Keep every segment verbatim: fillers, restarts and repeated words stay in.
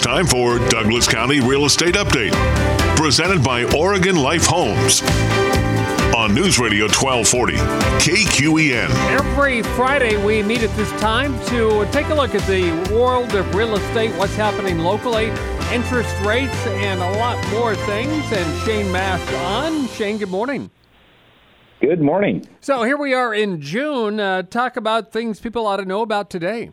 time for Douglas County Real Estate Update, presented by Oregon Life Homes on News Radio twelve forty K Q E N. Every Friday we meet at this time to take a look at the world of real estate, what's happening locally, interest rates, and a lot more things. And Shane Mast on. Shane, good morning. Good morning. So here we are in June. Uh, talk about things people ought to know about today.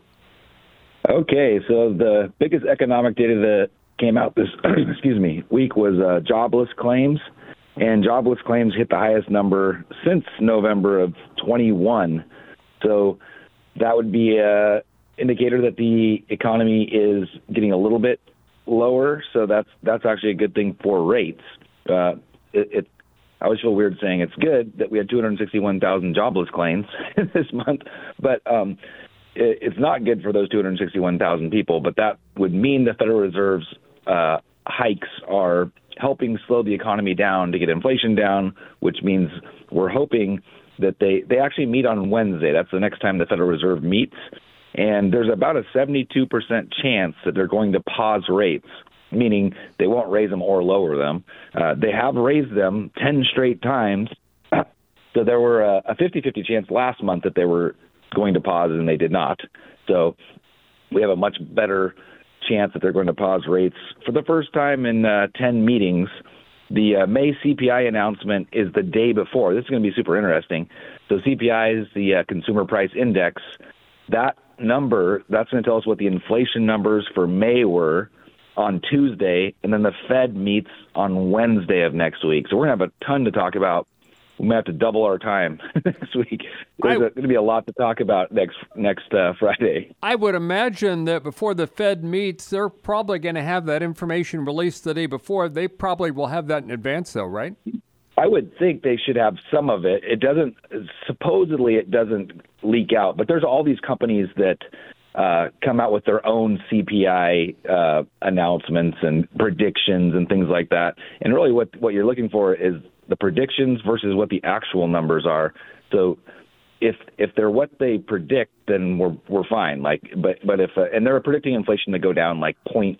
Okay, so the biggest economic data that came out this excuse me week was uh, jobless claims, and jobless claims hit the highest number since November of twenty-one. So that would be an indicator that the economy is getting a little bit lower. So that's that's actually a good thing for rates. Uh, it, it I always feel weird saying it's good that we had two hundred sixty-one thousand jobless claims this month, but um, it, it's not good for those two hundred sixty-one thousand people. But that would mean the Federal Reserve's uh, hikes are helping slow the economy down to get inflation down, which means we're hoping that they, they actually meet on Wednesday. That's the next time the Federal Reserve meets. And there's about a seventy-two percent chance that they're going to pause rates, meaning they won't raise them or lower them. Uh, they have raised them ten straight times. So there were a, a fifty-fifty chance last month that they were going to pause, and they did not. So we have a much better chance that they're going to pause rates for the first time in uh, ten meetings. The uh, May C P I announcement is the day before. This is going to be super interesting. So C P I is the uh, Consumer Price Index. That number, that's going to tell us what the inflation numbers for May were on Tuesday, and then the Fed meets on Wednesday of next week. So we're going to have a ton to talk about. We may have to double our time next week. There's I, going to be a lot to talk about next next uh, Friday. I would imagine that before the Fed meets, they're probably going to have that information released the day before. They probably will have that in advance, though, right? I would think they should have some of it. It doesn't, supposedly it doesn't leak out, but there's all these companies that uh, come out with their own C P I uh, announcements and predictions and things like that. And really what, what you're looking for is the predictions versus what the actual numbers are. So if if they're what they predict, then we're we're fine. Like, but but if uh, and they're predicting inflation to go down like point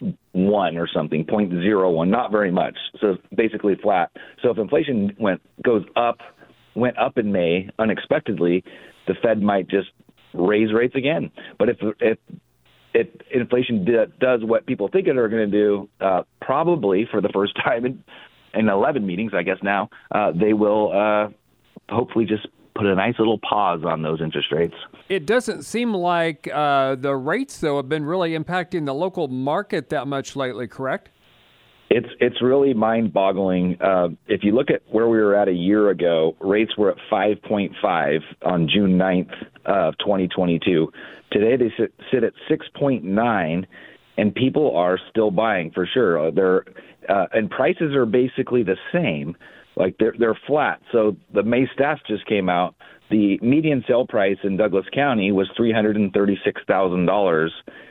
one or something, point zero one, not very much. So basically flat. So if inflation went goes up, went up in May unexpectedly, the Fed might just raise rates again. But if if if inflation d- does what people think it are going to do, uh, probably for the first time in, in eleven meetings, I guess now, uh, they will uh, hopefully just put a nice little pause on those interest rates. It doesn't seem like uh, the rates, though, have been really impacting the local market that much lately, correct? It's it's really mind-boggling. Uh, if you look at where we were at a year ago, rates were at five point five on June ninth of twenty twenty-two. Today they sit, sit at six point nine, and people are still buying for sure. They're uh, and prices are basically the same. Like they're they're flat. So the May stats just came out. The median sale price in Douglas County was three hundred thirty-six thousand dollars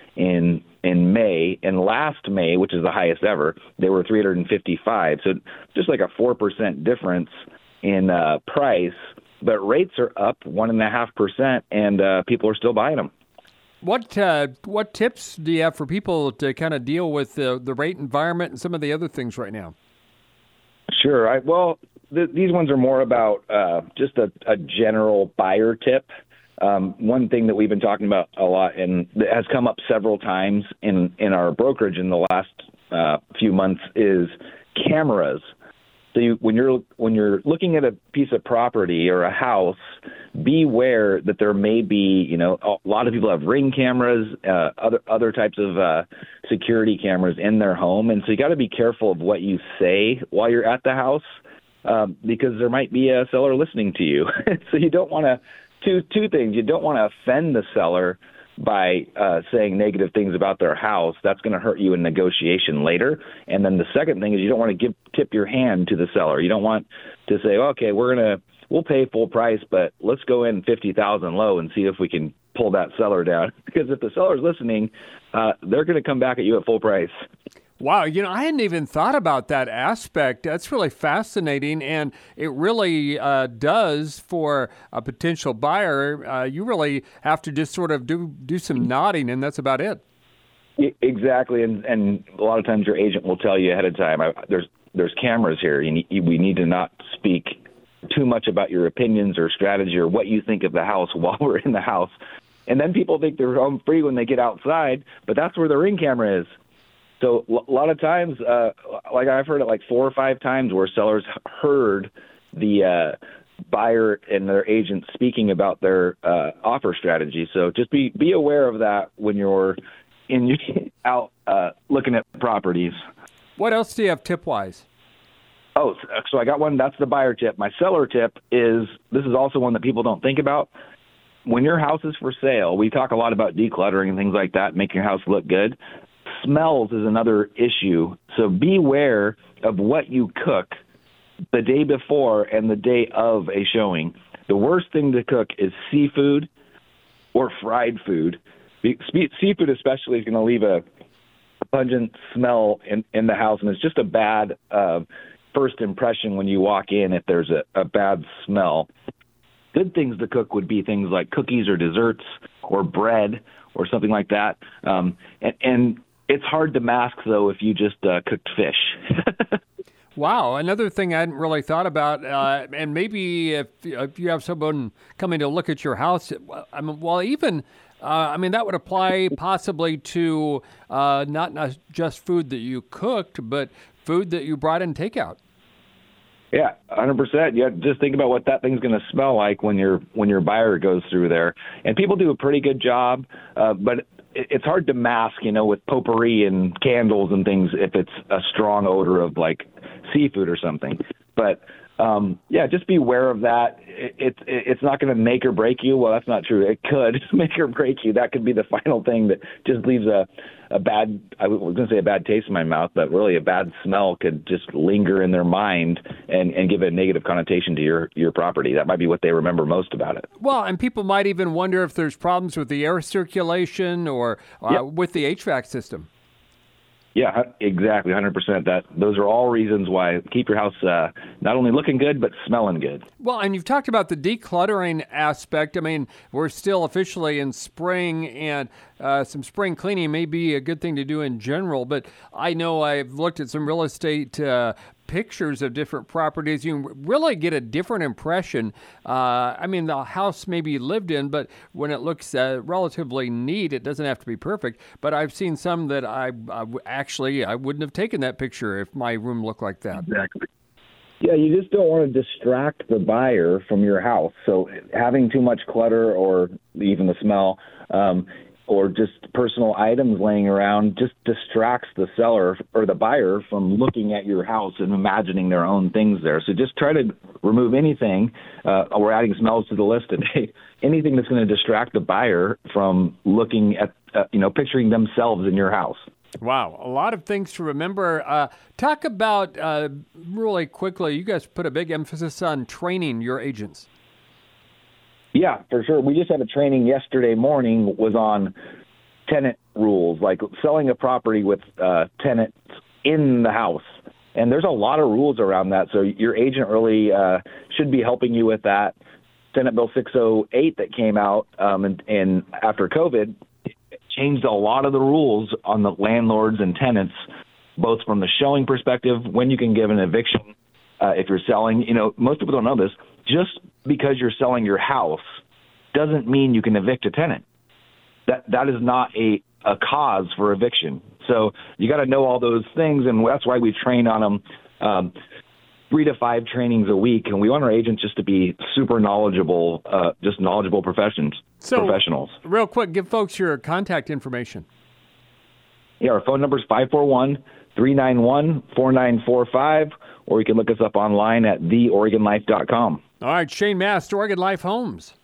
in in May, and last May, which is the highest ever, they were three hundred fifty-five. So just like a four percent difference in uh, price, but rates are up one and a half percent, and uh, people are still buying them. What uh, what tips do you have for people to kind of deal with the the rate environment and some of the other things right now? Sure. I, well, th- these ones are more about uh, just a, a general buyer tip. Um, one thing that we've been talking about a lot and that has come up several times in, in our brokerage in the last uh, few months is cameras. So you, when you're when you're looking at a piece of property or a house, beware that there may be, you know, a lot of people have Ring cameras, uh, other other types of uh, security cameras in their home, and so you got to be careful of what you say while you're at the house um, because there might be a seller listening to you. So you don't want to two two things. You don't want to offend the seller by uh, saying negative things about their house. That's going to hurt you in negotiation later. And then the second thing is you don't want to give tip your hand to the seller. You don't want to say, okay, we're going to we'll pay full price, but let's go in fifty thousand low and see if we can pull that seller down. Because if the seller's listening, uh, they're going to come back at you at full price. Wow, you know, I hadn't even thought about that aspect. That's really fascinating, and it really uh, does for a potential buyer. Uh, you really have to just sort of do do some nodding, and that's about it. Exactly, and and a lot of times your agent will tell you ahead of time, I, there's there's cameras here. You need, we need to not speak too much about your opinions or strategy or what you think of the house while we're in the house. And then people think they're home free when they get outside, but that's where the Ring camera is. So a lot of times, uh, like I've heard it like four or five times where sellers heard the uh, buyer and their agent speaking about their uh, offer strategy. So just be be aware of that when you're in out uh, looking at properties. What else do you have tip-wise? Oh, so I got one. That's the buyer tip. My seller tip is, this is also one that people don't think about. When your house is for sale, we talk a lot about decluttering and things like that, making your house look good. Smells is another issue. So beware of what you cook the day before and the day of a showing. The worst thing to cook is seafood or fried food. Seafood especially is going to leave a pungent smell in, in the house, and it's just a bad uh, first impression when you walk in if there's a, a bad smell. Good things to cook would be things like cookies or desserts or bread or something like that. Um, and, and it's hard to mask, though, if you just uh, cooked fish. Wow, another thing I hadn't really thought about, uh, and maybe if, if you have someone coming to look at your house, I mean, well, even, uh, I mean, that would apply possibly to uh, not, not just food that you cooked, but food that you brought in takeout. Yeah, one hundred percent. Yeah, just think about what that thing's going to smell like when your when your buyer goes through there. And people do a pretty good job, uh, but it, it's hard to mask, you know, with potpourri and candles and things if it's a strong odor of like seafood or something. But um, yeah, just be aware of that. It, it, it's not going to make or break you. Well, that's not true. It could make or break you. That could be the final thing that just leaves a, a bad, I was going to say a bad taste in my mouth, but really a bad smell could just linger in their mind and, and give a negative connotation to your, your property. That might be what they remember most about it. Well, and people might even wonder if there's problems with the air circulation or uh, yep. with the H V A C system. Yeah, exactly, one hundred percent. That those are all reasons why keep your house uh, not only looking good, but smelling good. Well, and you've talked about the decluttering aspect. I mean, we're still officially in spring, and uh, some spring cleaning may be a good thing to do in general, but I know I've looked at some real estate uh, pictures of different properties. You really get a different impression. Uh, I mean, the house may be lived in, but when it looks uh, relatively neat, it doesn't have to be perfect. But I've seen some that I, I actually, I wouldn't have taken that picture if my room looked like that. Exactly. Yeah, you just don't want to distract the buyer from your house. So having too much clutter or even the smell, um, or just personal items laying around just distracts the seller or the buyer from looking at your house and imagining their own things there. So just try to remove anything. Uh, we're adding smells to the list today. Anything that's going to distract the buyer from looking at, uh, you know, picturing themselves in your house. Wow, a lot of things to remember. Uh, talk about, uh, really quickly, you guys put a big emphasis on training your agents. Yeah, for sure. We just had a training yesterday morning was on tenant rules, like selling a property with uh, tenants in the house. And there's a lot of rules around that. So your agent really uh, should be helping you with that. Senate Bill six oh eight that came out um, and, and after COVID changed a lot of the rules on the landlords and tenants, both from the showing perspective, when you can give an eviction, uh, if you're selling. You know, most people don't know this. Just because you're selling your house doesn't mean you can evict a tenant. That that is not a, a cause for eviction. So you got to know all those things, and that's why we train on them um, three to five trainings a week, and we want our agents just to be super knowledgeable, uh, just knowledgeable professions, so, professionals. Real quick, give folks your contact information. Yeah, our phone number is five four one, three nine one, four nine four five, or you can look us up online at the oregon life dot com. All right, Shane Mast, Oregon Life Homes.